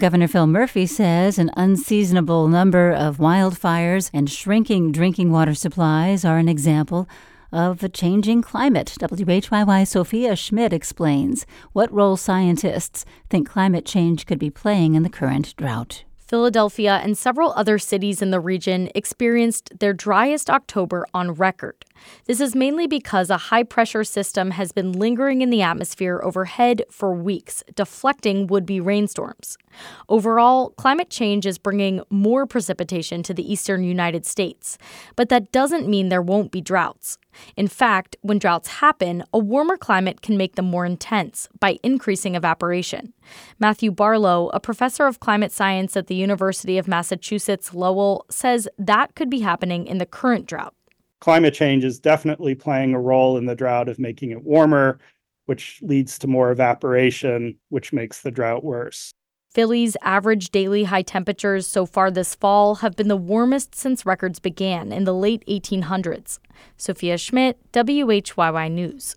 Governor Phil Murphy says an unseasonable number of wildfires and shrinking drinking water supplies are an example of a changing climate. WHYY Sophia Schmidt explains what role scientists think climate change could be playing in the current drought. Philadelphia and several other cities in the region experienced their driest October on record. This is mainly because a high-pressure system has been lingering in the atmosphere overhead for weeks, deflecting would-be rainstorms. Overall, climate change is bringing more precipitation to the eastern United States, but that doesn't mean there won't be droughts. In fact, when droughts happen, a warmer climate can make them more intense by increasing evaporation. Matthew Barlow, a professor of climate science at the University of Massachusetts Lowell, says that could be happening in the current drought. Climate change is definitely playing a role in the drought of making it warmer, which leads to more evaporation, which makes the drought worse. Philly's average daily high temperatures so far this fall have been the warmest since records began in the late 1800s. Sophia Schmidt, WHYY News.